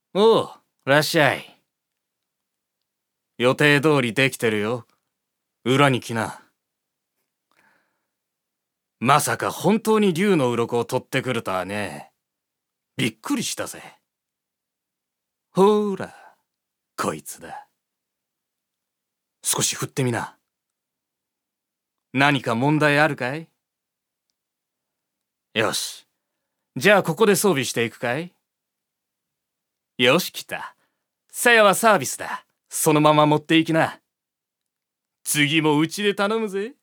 おう、らっしゃい。予定通りできてるよ。裏に来な。まさか本当に竜の鱗を取ってくるとはね。びっくりしたぜ。ほーら、こいつだ。少し振ってみな。何か問題あるかい？よし。じゃあここで装備していくかい？よし、来た。さやはサービスだ。そのまま持っていきな。次もうちで頼むぜ。